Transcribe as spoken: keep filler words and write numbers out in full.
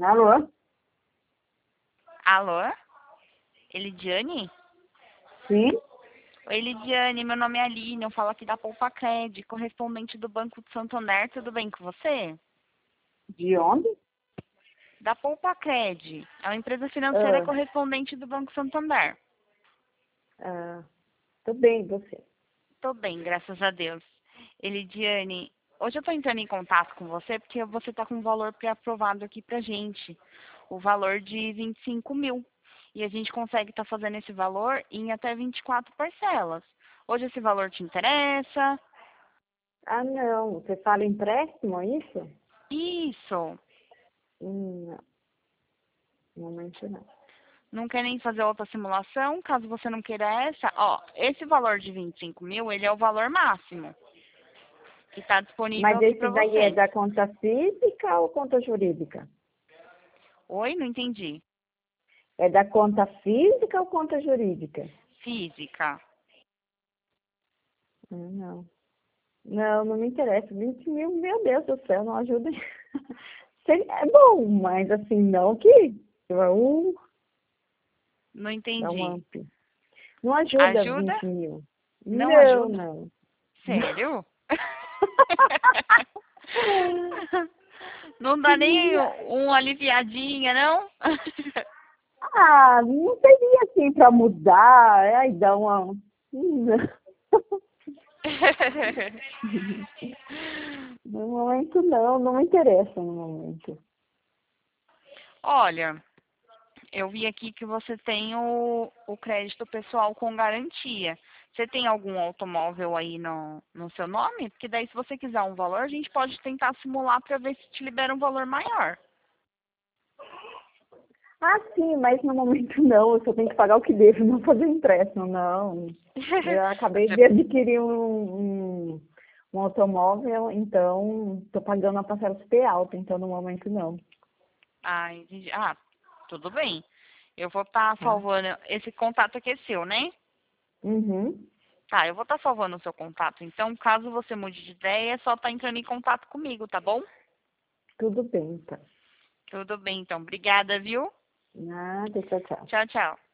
Alô? Alô? Elidiane? Sim? Oi, Elidiane, meu nome é Aline, eu falo aqui da Poupa-Cred, correspondente do Banco de Santander, tudo bem com você? De onde? Da Poupa-Cred, é uma empresa financeira Ah, correspondente do Banco Santander. ah, Tudo bem, e você? Tô bem, graças a Deus. Elidiane, hoje eu tô entrando em contato com você porque você tá com um valor pré-aprovado aqui pra gente, o valor de vinte e cinco mil. E a gente consegue estar fazendo esse valor em até vinte e quatro parcelas. Hoje esse valor te interessa? Ah, não. Você fala empréstimo, é isso? Isso. Hum, não, no momento não. Não quer nem fazer outra simulação, caso você não queira essa. Ó, esse valor de vinte e cinco mil, ele é o valor máximo que está disponível Mas aqui esse para daí é você. da conta física ou conta jurídica? Oi, não entendi. É da conta física ou conta jurídica? Física. Ah, não. Não, não me interessa. Vinte mil, meu Deus do céu, não ajuda. Seria- É bom, mas assim, não que uh, Não dá um entendi. amp. Não ajuda Ajuda? vinte mil. Não Não, ajuda? não. Sério? Não dá nem uma aliviadinha, não? Ah, não seria assim para mudar, aí dá uma. No momento não, não me interessa no momento. Olha, eu vi aqui que você tem o, o crédito pessoal com garantia. Você tem algum automóvel aí no, no seu nome? Porque daí, se você quiser um valor, a gente pode tentar simular para ver se te libera um valor maior. Ah, sim, mas no momento não, eu só tenho que pagar o que devo, não fazer empréstimo, não. Eu acabei Você... de adquirir um, um, um automóvel, então estou pagando uma parcela super alta, então no momento não, Ah, entendi. Ah, tudo bem. Eu vou estar tá? salvando. Esse contato aqui é seu, né? Uhum, Tá, eu vou estar salvando o seu contato. Então, caso você mude de ideia, é só estar entrando em contato comigo, tá bom? tudo bem, tá? Tudo bem, então. Obrigada, viu? Nada, tchau, tchau. Tchau, tchau.